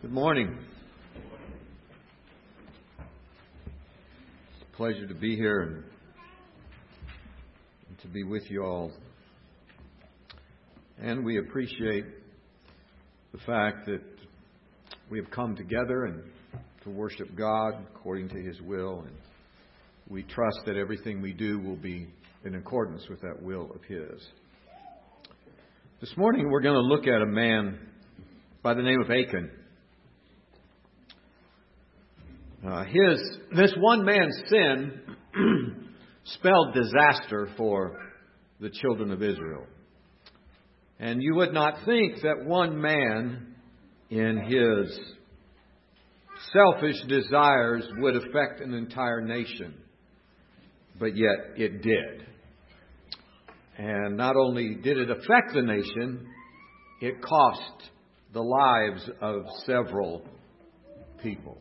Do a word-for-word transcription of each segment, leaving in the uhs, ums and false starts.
Good morning. It's a pleasure to be here and, and to be with you all. And we appreciate the fact that we have come together and to worship God according to His will. And we trust that everything we do will be in accordance with that will of His. This morning we're going to look at a man by the name of Achan. Uh, his this one man's sin spelled disaster for the children of Israel. And you would not think that one man in his selfish desires would affect an entire nation. But yet it did. And not only did it affect the nation, it cost the lives of several people.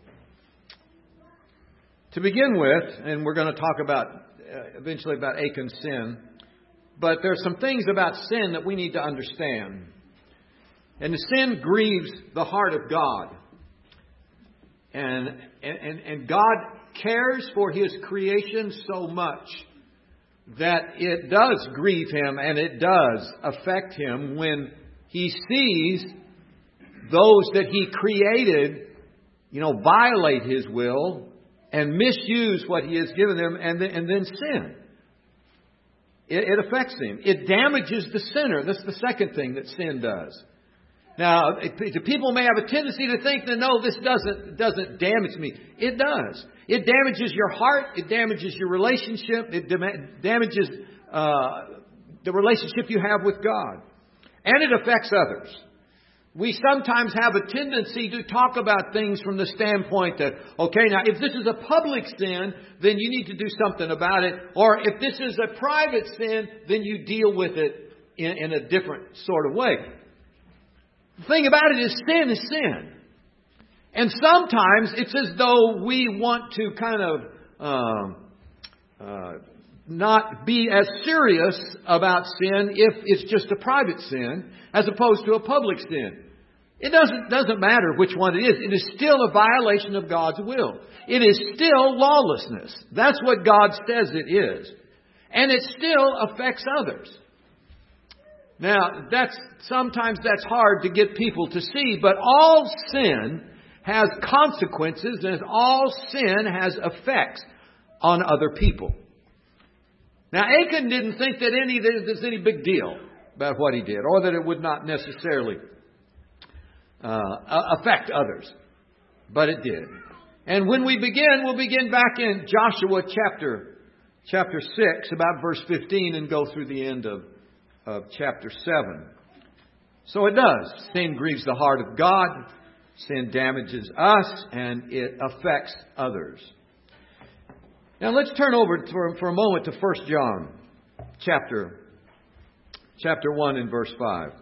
To begin with, and we're going to talk about uh, eventually about Achan's sin, but there's some things about sin that we need to understand. And the sin grieves the heart of God. And, and, and God cares for His creation so much that it does grieve Him and it does affect Him when He sees those that He created, you know, violate His will and misuse what He has given them, and then, and then sin. It, it affects Him. It damages the sinner. That's the second thing that sin does. Now, it, people may have a tendency to think that, no, this doesn't, doesn't damage me. It does. It damages your heart. It damages your relationship. It dam- damages uh, the relationship you have with God. And it affects others. We sometimes have a tendency to talk about things from the standpoint that, okay, now if this is a public sin, then you need to do something about it. Or if this is a private sin, then you deal with it in, in a different sort of way. The thing about it is sin is sin. And sometimes it's as though we want to kind of um, uh, not be as serious about sin if it's just a private sin as opposed to a public sin. It doesn't, doesn't matter which one it is. It is still a violation of God's will. It is still lawlessness. That's what God says it is. And it still affects others. Now, that's sometimes that's hard to get people to see, but all sin has consequences, and all sin has effects on other people. Now, Achan didn't think that any there's any big deal about what he did, or that it would not necessarily uh, affect others. But it did. And when we begin, we'll begin back in Joshua chapter chapter six, about verse fifteen, and go through the end of, of chapter seven. So it does. Sin grieves the heart of God. Sin damages us, and it affects others. Now let's turn over for, for a moment to First John chapter, chapter one and verse five.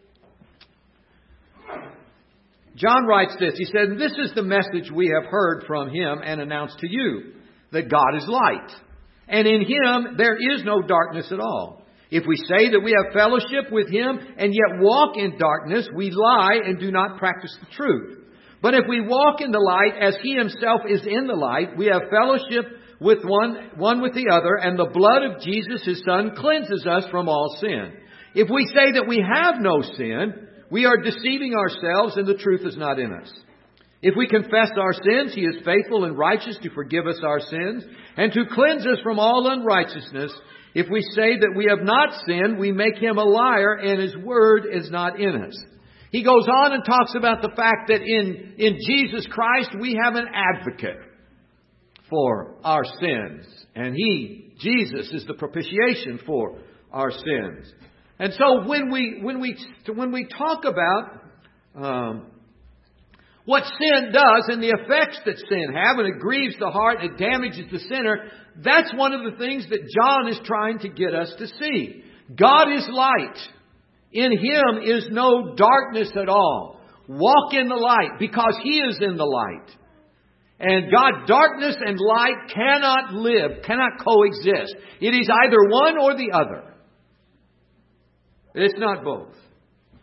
John writes this. He said, "This is the message we have heard from Him and announced to you, that God is light, and in Him there is no darkness at all. If we say that we have fellowship with Him and yet walk in darkness, we lie and do not practice the truth. But if we walk in the light as He Himself is in the light, we have fellowship with one, one with the other, and the blood of Jesus, His Son, cleanses us from all sin. If we say that we have no sin, we are deceiving ourselves, and the truth is not in us. If we confess our sins, He is faithful and righteous to forgive us our sins and to cleanse us from all unrighteousness. If we say that we have not sinned, we make Him a liar, and His word is not in us." He goes on and talks about the fact that in, in Jesus Christ we have an advocate for our sins. And He, Jesus, is the propitiation for our sins. And so when we when we when we talk about um, what sin does and the effects that sin have, and it grieves the heart, it damages the sinner, that's one of the things that John is trying to get us to see. God is light. In Him is no darkness at all. Walk in the light because He is in the light. And God, darkness and light cannot live, cannot coexist. It is either one or the other. It's not both.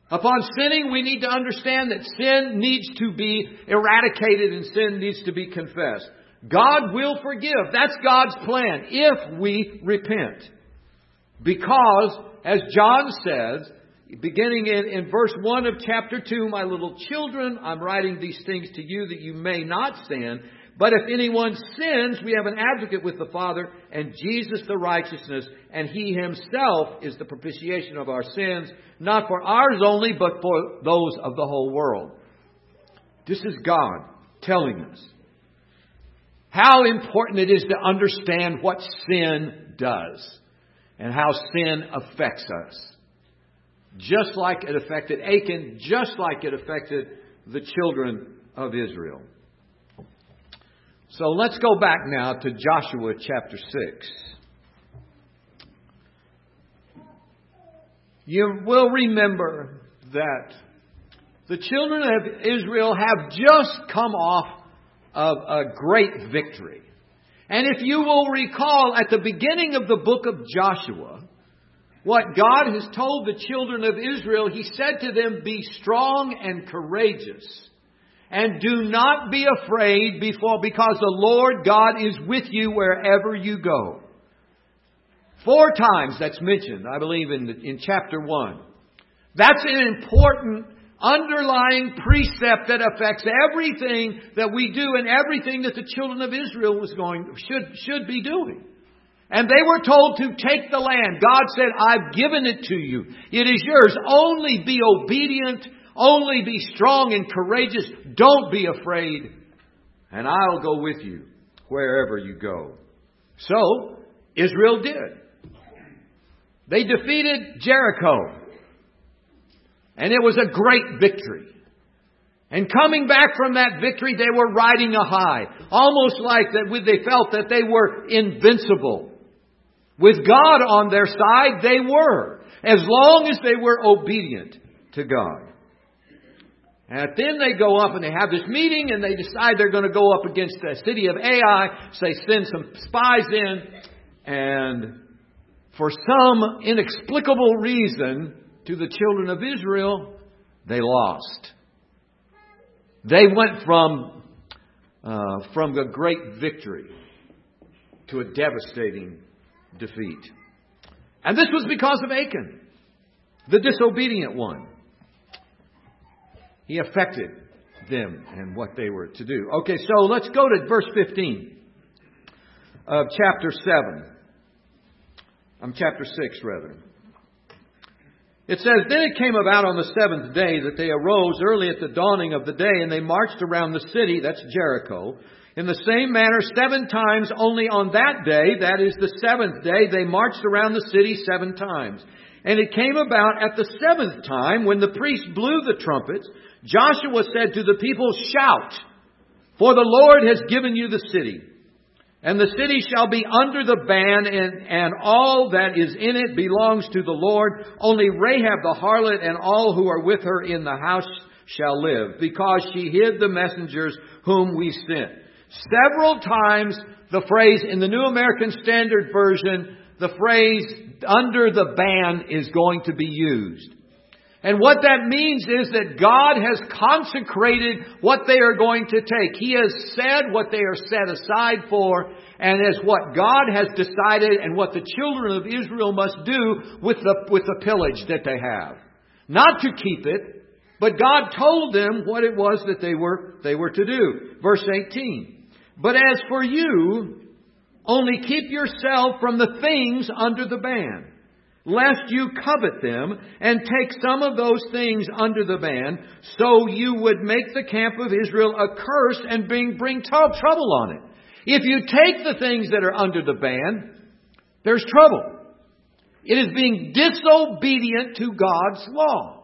Upon sinning, we need to understand that sin needs to be eradicated and sin needs to be confessed. God will forgive. That's God's plan if we repent. Because, as John says, beginning in, in verse one of chapter two, my little children, I'm writing these things to you that you may not sin. But if anyone sins, we have an advocate with the Father, and Jesus the righteousness, and He Himself is the propitiation of our sins, not for ours only, but for those of the whole world. This is God telling us how important it is to understand what sin does and how sin affects us. Just like it affected Achan, just like it affected the children of Israel. So let's go back now to Joshua chapter six. You will remember that the children of Israel have just come off of a great victory. And if you will recall, at the beginning of the book of Joshua, what God has told the children of Israel, He said to them, be strong and courageous. And do not be afraid before, because the Lord God is with you wherever you go. Four times that's mentioned, I believe, in, the, in chapter one. That's an important underlying precept that affects everything that we do and everything that the children of Israel was going should should be doing. And they were told to take the land. God said, I've given it to you. It is yours. Only be obedient. Only be strong and courageous. Don't be afraid. And I'll go with you wherever you go. So, Israel did. They defeated Jericho. And it was a great victory. And coming back from that victory, they were riding a high. Almost like that they felt that they were invincible. With God on their side, they were. As long as they were obedient to God. And then they go up and they have this meeting and they decide they're going to go up against the city of Ai. So they send some spies in. And for some inexplicable reason to the children of Israel, they lost. They went from, uh, from a great victory to a devastating defeat. And this was because of Achan, the disobedient one. He affected them and what they were to do. Okay, so let's go to verse fifteen of chapter seven. Um, chapter six, rather. It says, then it came about on the seventh day that they arose early at the dawning of the day, and they marched around the city, that's Jericho, in the same manner seven times. Only on that day, that is the seventh day, they marched around the city seven times. And it came about at the seventh time, when the priest blew the trumpets, Joshua said to the people, shout, for the Lord has given you the city. And the city shall be under the ban, and, and all that is in it belongs to the Lord. Only Rahab the harlot and all who are with her in the house shall live, because she hid the messengers whom we sent. Several times the phrase in the New American Standard Version, the phrase under the ban is going to be used. And what that means is that God has consecrated what they are going to take. He has said what they are set aside for, and as what God has decided and what the children of Israel must do with the, with the pillage that they have. Not to keep it, but God told them what it was that they were, they were to do. Verse eighteen. But as for you, only keep yourself from the things under the ban, lest you covet them and take some of those things under the ban, so you would make the camp of Israel a curse and bring, bring t- trouble on it. If you take the things that are under the ban, there's trouble. It is being disobedient to God's law.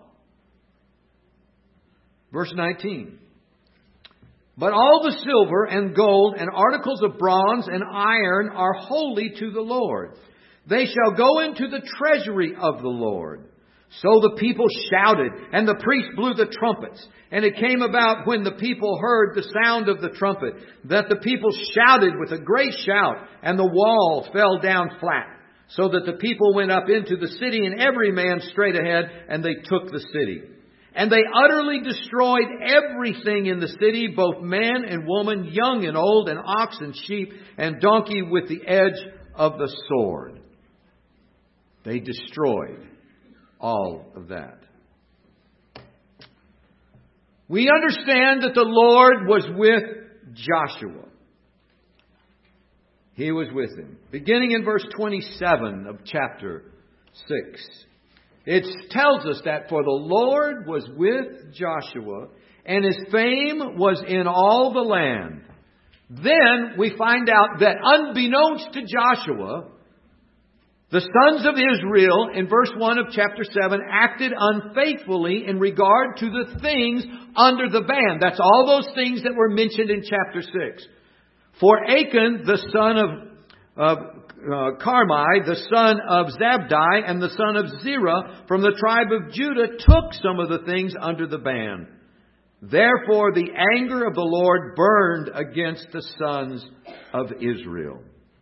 Verse nineteen. But all the silver and gold and articles of bronze and iron are holy to the Lord. They shall go into the treasury of the Lord. So the people shouted, and the priest blew the trumpets. And it came about when the people heard the sound of the trumpet, that the people shouted with a great shout, and the wall fell down flat, so that the people went up into the city, and every man straight ahead, and they took the city. And they utterly destroyed everything in the city, both man and woman, young and old, and ox and sheep and donkey with the edge of the sword. They destroyed all of that. We understand that the Lord was with Joshua. He was with him. Beginning in verse twenty-seven of chapter six. It tells us that for the Lord was with Joshua, and his fame was in all the land. Then we find out that unbeknownst to Joshua, the sons of Israel, in verse one of chapter seven, acted unfaithfully in regard to the things under the ban. That's all those things that were mentioned in chapter six. For Achan, the son of, of uh, Carmi, the son of Zabdi, and the son of Zerah, from the tribe of Judah, took some of the things under the ban. Therefore the anger of the Lord burned against the sons of Israel.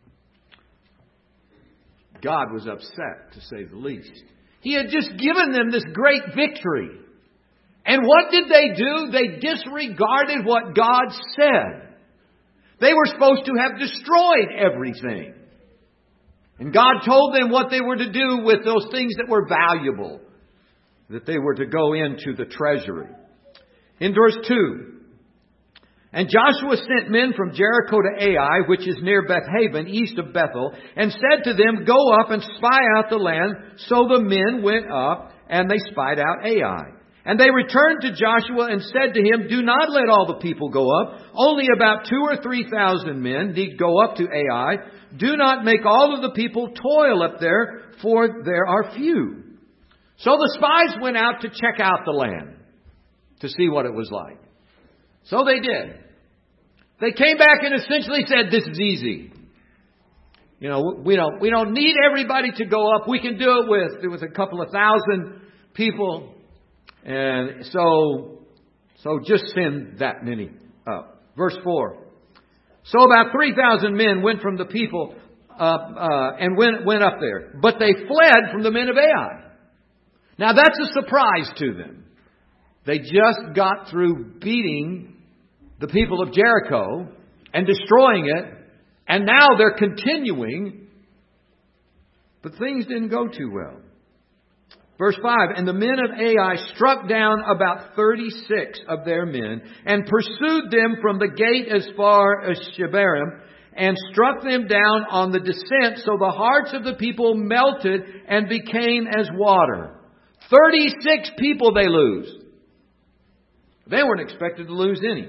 God was upset, to say the least. He had just given them this great victory. And what did they do? They disregarded what God said. They were supposed to have destroyed everything. And God told them what they were to do with those things that were valuable, that they were to go into the treasury. In verse two, and Joshua sent men from Jericho to Ai, which is near Bethaven, east of Bethel, and said to them, go up and spy out the land. So the men went up, and they spied out Ai. And they returned to Joshua and said to him, do not let all the people go up. Only about two or three thousand men need go up to Ai. Do not make all of the people toil up there, for there are few. So the spies went out to check out the land, to see what it was like. So they did. They came back and essentially said, this is easy. You know, we don't, we don't need everybody to go up. We can do it with, with a couple of thousand people. And so, so just send that many up. Verse four. So about three thousand men went from the people uh, uh, and went, went up there. But they fled from the men of Ai. Now that's a surprise to them. They just got through beating the people of Jericho and destroying it. And now they're continuing. But things didn't go too well. Verse five, and the men of Ai struck down about thirty-six of their men and pursued them from the gate as far as Shebarim and struck them down on the descent, so the hearts of the people melted and became as water. thirty-six people they lose. They weren't expected to lose any.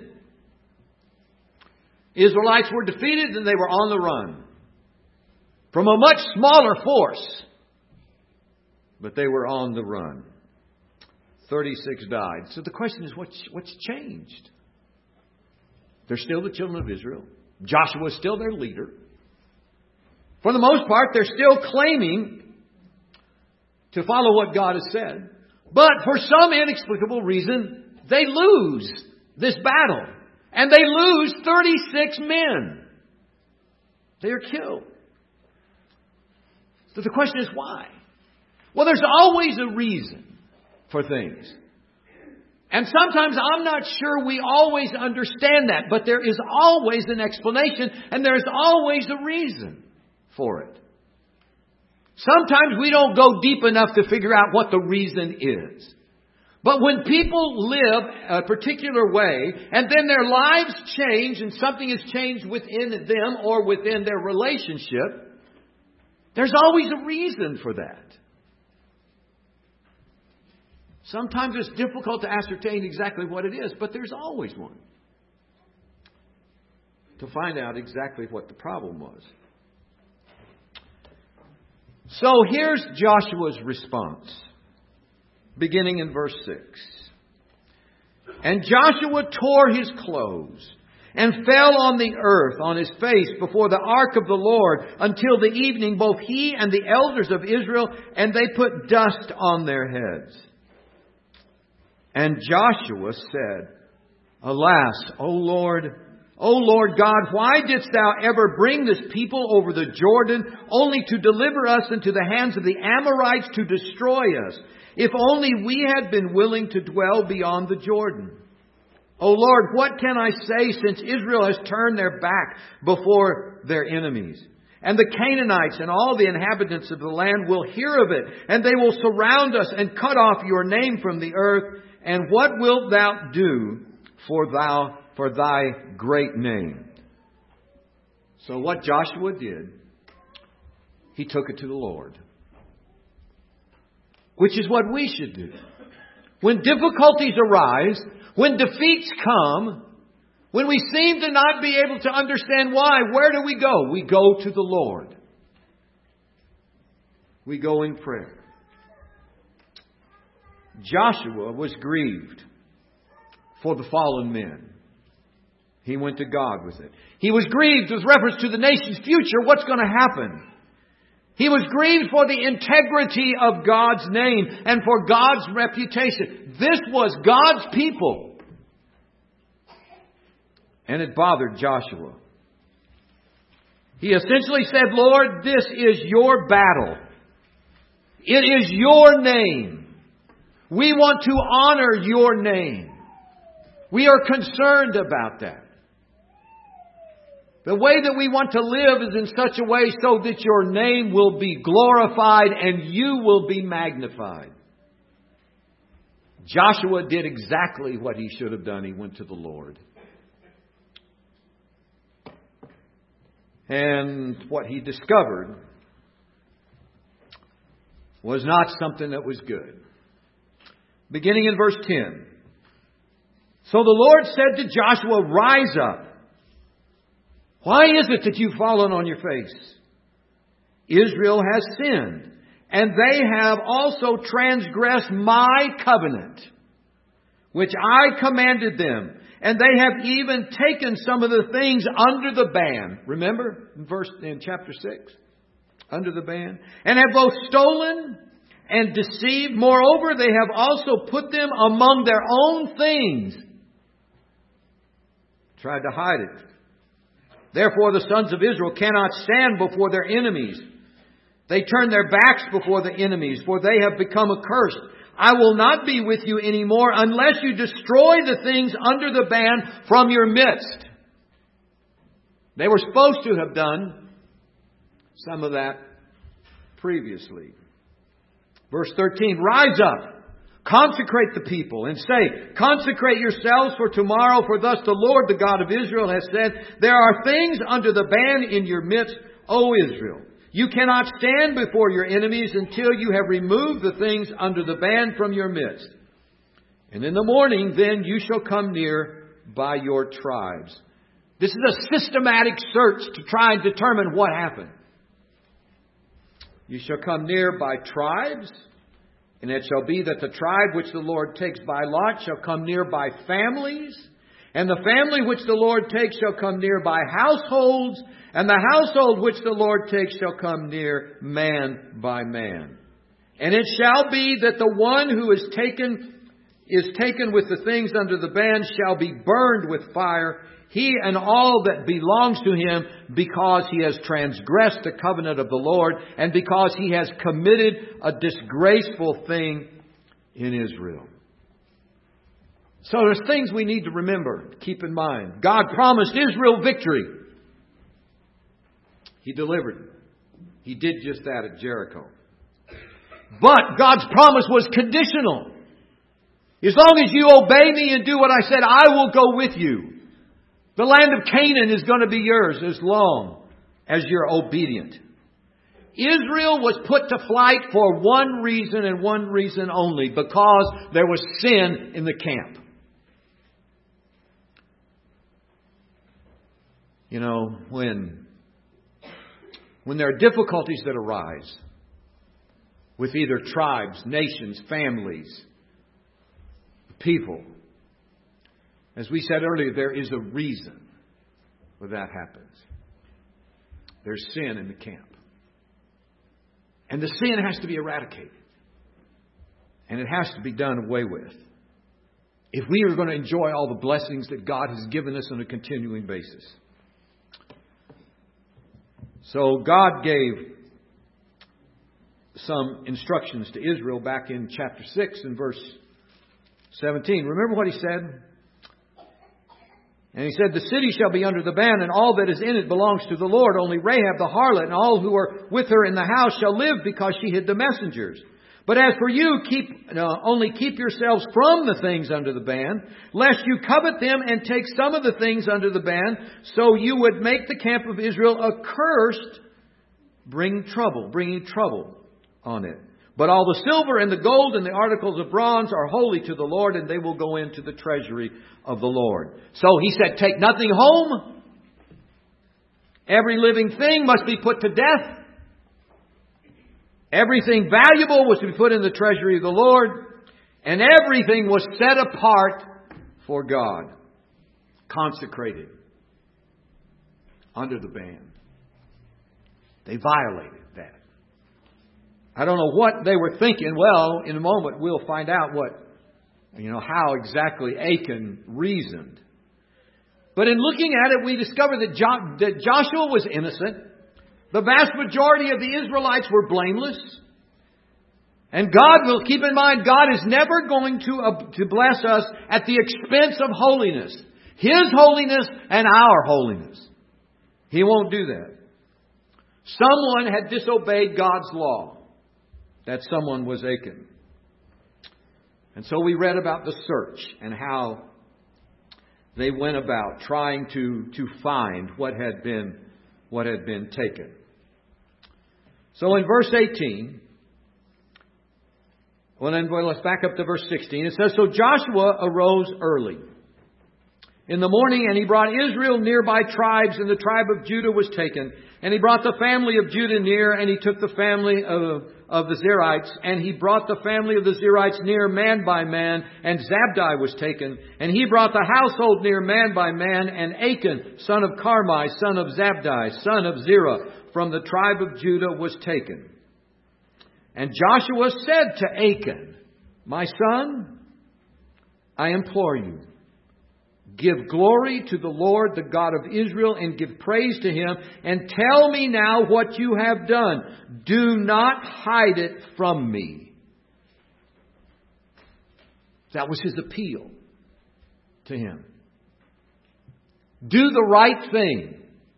Israelites were defeated and they were on the run from a much smaller force. But they were on the run. thirty-six died. So the question is, what's, what's changed? They're still the children of Israel. Joshua is still their leader. For the most part, they're still claiming to follow what God has said. But for some inexplicable reason, they lose this battle. And they lose thirty-six men. They are killed. So the question is, why? Well, there's always a reason for things. And sometimes I'm not sure we always understand that. But there is always an explanation. And there's always a reason for it. Sometimes we don't go deep enough to figure out what the reason is. But when people live a particular way, and then their lives change, and something has changed within them or within their relationship, there's always a reason for that. Sometimes it's difficult to ascertain exactly what it is, but there's always one. To find out exactly what the problem was. So here's Joshua's response. Beginning in verse six. And Joshua tore his clothes and fell on the earth on his face before the ark of the Lord until the evening, both he and the elders of Israel, and they put dust on their heads. And Joshua said, Alas, O Lord, O Lord God, why didst thou ever bring this people over the Jordan only to deliver us into the hands of the Amorites to destroy us? If only we had been willing to dwell beyond the Jordan. O Lord, what can I say since Israel has turned their back before their enemies? And the Canaanites and all the inhabitants of the land will hear of it, and they will surround us and cut off your name from the earth. And what wilt thou do for thou for thy great name? So what Joshua did, he took it to the Lord. Which is what we should do. When difficulties arise, when defeats come, when we seem to not be able to understand why, where do we go? We go to the Lord. We go in prayer. Joshua was grieved for the fallen men. He went to God with it. He was grieved with reference to the nation's future. What's going to happen? He was grieved for the integrity of God's name and for God's reputation. This was God's people. And it bothered Joshua. He essentially said, Lord, this is your battle. It is your name. We want to honor your name. We are concerned about that. The way that we want to live is in such a way so that your name will be glorified and you will be magnified. Joshua did exactly what he should have done. He went to the Lord. And what he discovered was not something that was good. Beginning in verse ten. So the Lord said to Joshua, rise up. Why is it that you've fallen on your face? Israel has sinned, and they have also transgressed my covenant, which I commanded them. And they have even taken some of the things under the ban. Remember in verse in chapter six? Under the ban. And have both stolen and deceived. Moreover, they have also put them among their own things. Tried to hide it. Therefore the sons of Israel cannot stand before their enemies. They turn their backs before the enemies, for they have become accursed. I will not be with you anymore unless you destroy the things under the ban from your midst. They were supposed to have done some of that previously. Verse thirteen, rise up, consecrate the people, and say, consecrate yourselves for tomorrow, for thus the Lord, the God of Israel, has said, there are things under the ban in your midst, O Israel. You cannot stand before your enemies until you have removed the things under the ban from your midst. And in the morning, then, you shall come near by your tribes. This is a systematic search to try and determine what happened. You shall come near by tribes, and it shall be that the tribe which the Lord takes by lot shall come near by families, and the family which the Lord takes shall come near by households, and the household which the Lord takes shall come near man by man. And it shall be that the one who is taken is taken with the things under the ban shall be burned with fire, he and all that belongs to him, because he has transgressed the covenant of the Lord, and because he has committed a disgraceful thing in Israel. So there's things we need to remember, keep in mind. God promised Israel victory. He delivered. He did just that at Jericho. But God's promise was conditional. As long as you obey me and do what I said, I will go with you. The land of Canaan is going to be yours as long as you're obedient. Israel was put to flight for one reason and one reason only, because there was sin in the camp. You know, when, when there are difficulties that arise with either tribes, nations, families, people, as we said earlier, there is a reason why that happens. There's sin in the camp. And the sin has to be eradicated. And it has to be done away with, if we are going to enjoy all the blessings that God has given us on a continuing basis. So God gave some instructions to Israel back in chapter six and verse seventeen. Remember what he said? And he said, the city shall be under the ban, and all that is in it belongs to the Lord. Only Rahab the harlot and all who are with her in the house shall live, because she hid the messengers. But as for you, keep uh, only keep yourselves from the things under the ban, lest you covet them and take some of the things under the ban, so you would make the camp of Israel accursed, bring trouble, bringing trouble on it. But all the silver and the gold and the articles of bronze are holy to the Lord, and they will go into the treasury of the Lord. So he said, take nothing home. Every living thing must be put to death. Everything valuable was to be put in the treasury of the Lord. And everything was set apart for God. Consecrated. Under the ban. They violated that. I don't know what they were thinking. Well, in a moment we'll find out what, you know, how exactly Achan reasoned. But in looking at it, we discover that, jo- that Joshua was innocent. The vast majority of the Israelites were blameless. And God will keep in mind, God is never going to, uh, to bless us at the expense of holiness. His holiness and our holiness. He won't do that. Someone had disobeyed God's law. That someone was Achan. And so we read about the search and how they went about trying to, to find what had been, what had been taken. So in verse eighteen, well then well, let's back up to verse sixteen. It says, so Joshua arose early in the morning, and he brought Israel nearby tribes, and the tribe of Judah was taken. And he brought the family of Judah near, and he took the family of, of the Zerites, and he brought the family of the Zerites near man by man, and Zabdi was taken. And he brought the household near man by man, and Achan, son of Carmi, son of Zabdi, son of Zerah, from the tribe of Judah was taken. And Joshua said to Achan, my son, I implore you, give glory to the Lord, the God of Israel, and give praise to Him. And tell me now what you have done. Do not hide it from me. That was his appeal to him. Do the right thing.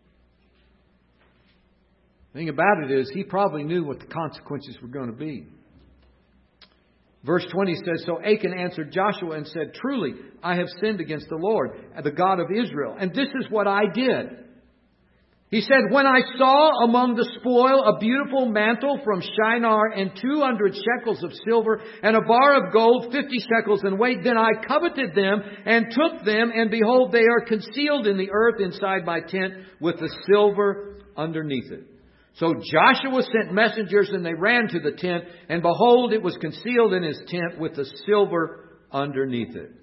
The thing about it is, he probably knew what the consequences were going to be. Verse twenty says, so Achan answered Joshua and said, truly, I have sinned against the Lord, the God of Israel, and this is what I did. He said, when I saw among the spoil a beautiful mantle from Shinar and two hundred shekels of silver and a bar of gold, fifty shekels in weight, then I coveted them and took them, and behold, they are concealed in the earth inside my tent with the silver underneath it. So Joshua sent messengers, and they ran to the tent, and behold, it was concealed in his tent with the silver underneath it.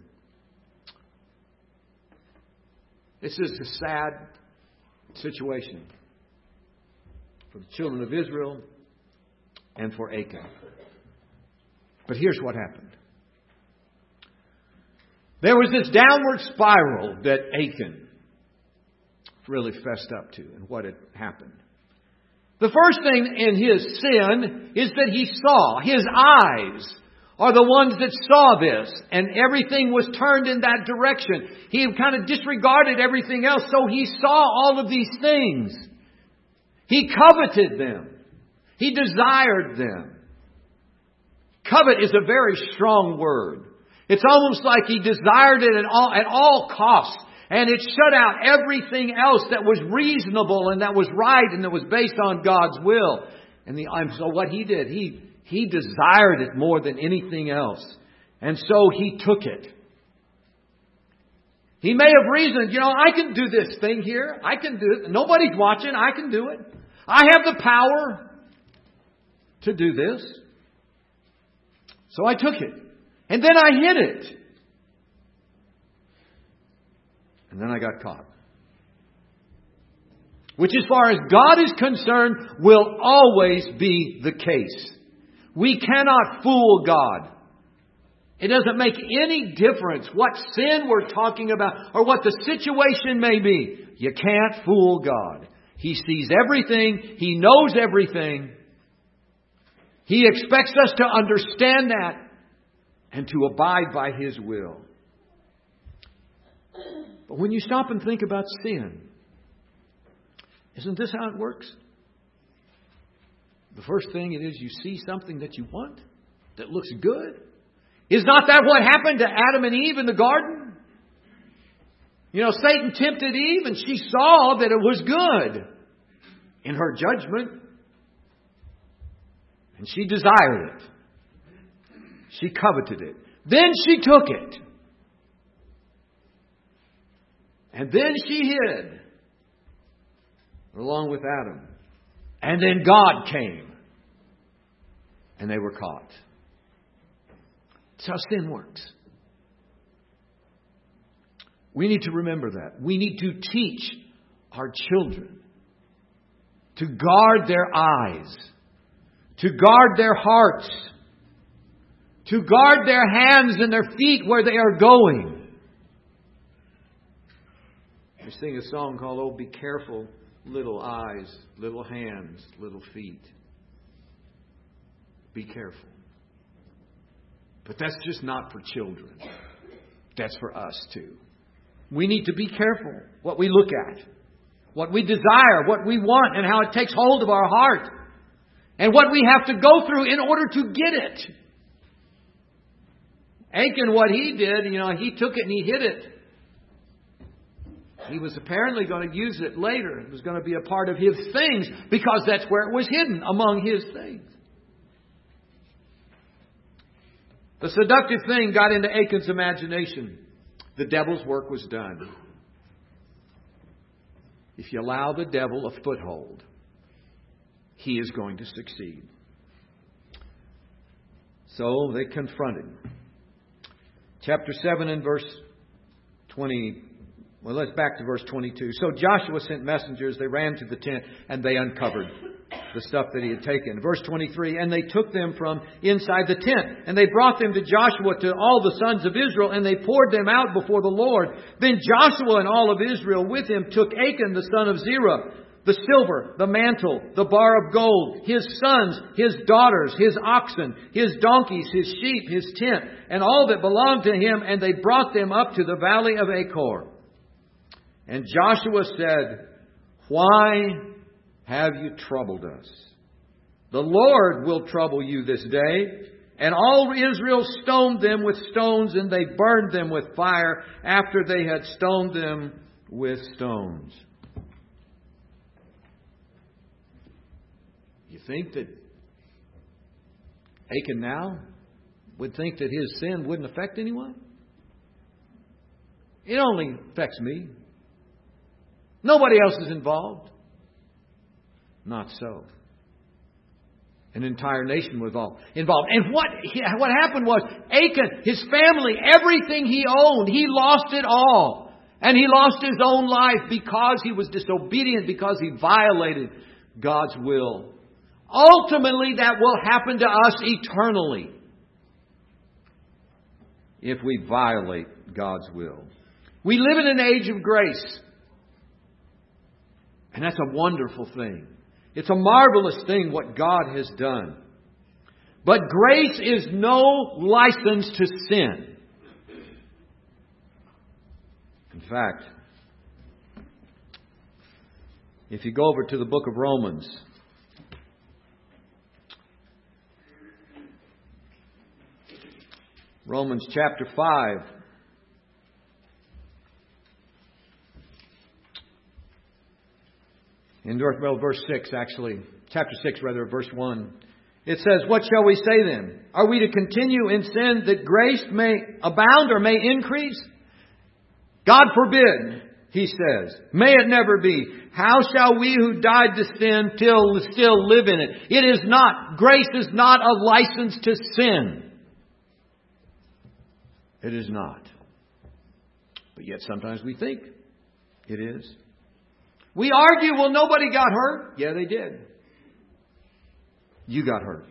This is a sad situation for the children of Israel and for Achan. But here's what happened. There was this downward spiral that Achan really fessed up to, and what had happened. The first thing in his sin is that he saw. His eyes are the ones that saw this. And everything was turned in that direction. He kind of disregarded everything else. So he saw all of these things. He coveted them. He desired them. Covet is a very strong word. It's almost like he desired it at all, at all costs. And it shut out everything else that was reasonable and that was right and that was based on God's will. And the, so what he did, he, he desired it more than anything else. And so he took it. He may have reasoned, you know, I can do this thing here. I can do it. Nobody's watching. I can do it. I have the power to do this. So I took it. And then I hid it. And then I got caught. Which, as far as God is concerned, will always be the case. We cannot fool God. It doesn't make any difference what sin we're talking about or what the situation may be. You can't fool God. He sees everything. He knows everything. He expects us to understand that and to abide by His will. But when you stop and think about sin, isn't this how it works? The first thing it is, you see something that you want, that looks good. Is not that what happened to Adam and Eve in the garden? You know, Satan tempted Eve and she saw that it was good in her judgment. And she desired it. She coveted it. Then she took it. And then she hid along with Adam. And then God came. And they were caught. That's how sin works. We need to remember that. We need to teach our children to guard their eyes, to guard their hearts, to guard their hands and their feet where they are going. We sing a song called, "Oh, be careful, little eyes, little hands, little feet." Be careful. But that's just not for children. That's for us too. We need to be careful what we look at, what we desire, what we want, and how it takes hold of our heart, and what we have to go through in order to get it. Achan, what he did, you know, he took it and he hid it. He was apparently going to use it later. It was going to be a part of his things because that's where it was hidden, among his things. The seductive thing got into Achan's imagination. The devil's work was done. If you allow the devil a foothold, he is going to succeed. So they confronted. Chapter seven and verse twenty. Well, let's back to verse twenty-two. So Joshua sent messengers. They ran to the tent and they uncovered the stuff that he had taken. Verse twenty-three. And they took them from inside the tent. And they brought them to Joshua, to all the sons of Israel. And they poured them out before the Lord. Then Joshua and all of Israel with him took Achan the son of Zerah, the silver, the mantle, the bar of gold, his sons, his daughters, his oxen, his donkeys, his sheep, his tent, and all that belonged to him. And they brought them up to the valley of Achor. And Joshua said, "Why have you troubled us? The Lord will trouble you this day." And all Israel stoned them with stones, and they burned them with fire after they had stoned them with stones. You think that Achan now would think that his sin wouldn't affect anyone? It only affects me. Nobody else is involved. Not so. An entire nation was all involved. And what, what happened was, Achan, his family, everything he owned, he lost it all. And he lost his own life because he was disobedient, because he violated God's will. Ultimately, that will happen to us eternally if we violate God's will. We live in an age of grace. And that's a wonderful thing. It's a marvelous thing what God has done. But grace is no license to sin. In fact, if you go over to the book of Romans, Romans chapter five. In well, verse six, actually. Chapter six, rather, verse one. It says, "What shall we say then? Are we to continue in sin that grace may abound or may increase? God forbid," he says. "May it never be. How shall we who died to sin till still live in it?" It is not. Grace is not a license to sin. It is not. But yet sometimes we think it is. We argue, well, nobody got hurt. Yeah, they did. You got hurt.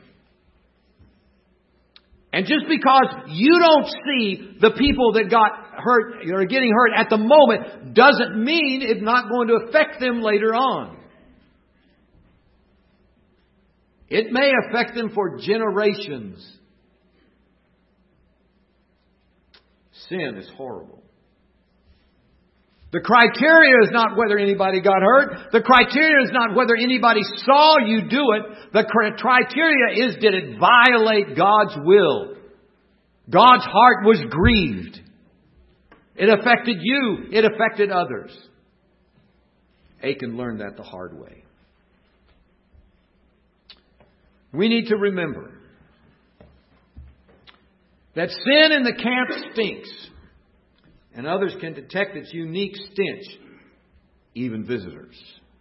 And just because you don't see the people that got hurt or are getting hurt at the moment doesn't mean it's not going to affect them later on. It may affect them for generations. Sin is horrible. The criteria is not whether anybody got hurt. The criteria is not whether anybody saw you do it. The criteria is, did it violate God's will? God's heart was grieved. It affected you. It affected others. Achan learned that the hard way. We need to remember that sin in the camp stinks, and others can detect its unique stench, even visitors.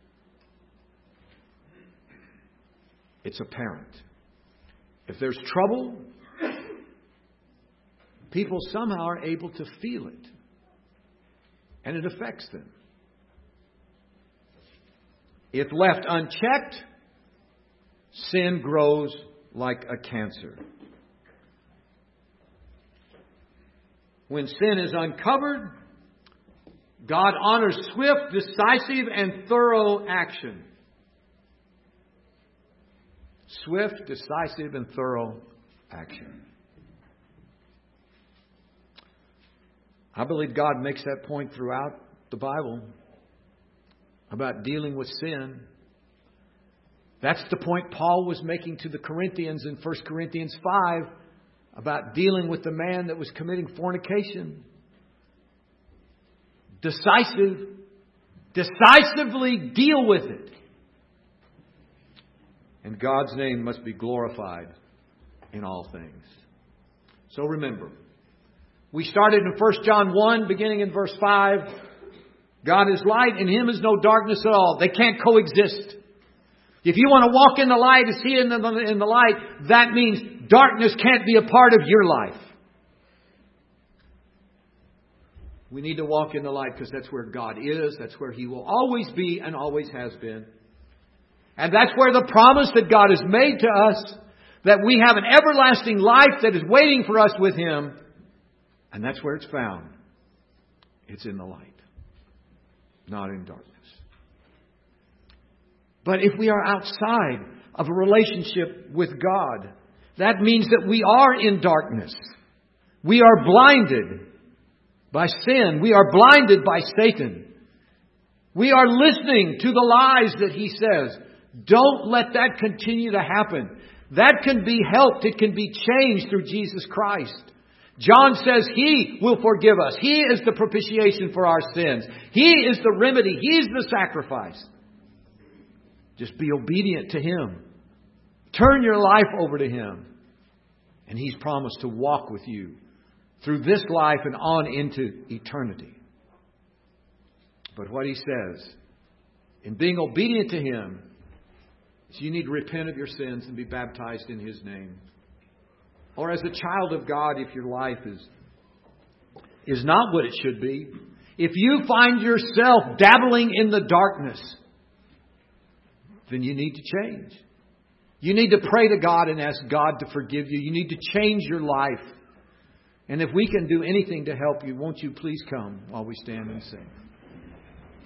It's apparent. If there's trouble, people somehow are able to feel it, and it affects them. If left unchecked, sin grows like a cancer. When sin is uncovered, God honors swift, decisive, and thorough action. Swift, decisive, and thorough action. I believe God makes that point throughout the Bible about dealing with sin. That's the point Paul was making to the Corinthians in First Corinthians five about dealing with the man that was committing fornication. Decisive. Decisively deal with it. And God's name must be glorified in all things. So remember, we started in First John one, beginning in verse five. God is light, in Him is no darkness at all. They can't coexist. If you want to walk in the light, to see in the, in the light, that means darkness can't be a part of your life. We need to walk in the light because that's where God is. That's where He will always be and always has been. And that's where the promise that God has made to us, that we have an everlasting life that is waiting for us with Him. And that's where it's found. It's in the light, not in darkness. But if we are outside of a relationship with God, that means that we are in darkness. We are blinded by sin. We are blinded by Satan. We are listening to the lies that he says. Don't let that continue to happen. That can be helped. It can be changed through Jesus Christ. John says He will forgive us. He is the propitiation for our sins. He is the remedy. He's the sacrifice. Just be obedient to Him. Turn your life over to Him. And He's promised to walk with you through this life and on into eternity. But what He says, in being obedient to Him, is you need to repent of your sins and be baptized in His name. Or as a child of God, if your life is, is not what it should be, if you find yourself dabbling in the darkness, then you need to change. You need to pray to God and ask God to forgive you. You need to change your life. And if we can do anything to help you, won't you please come while we stand and sing?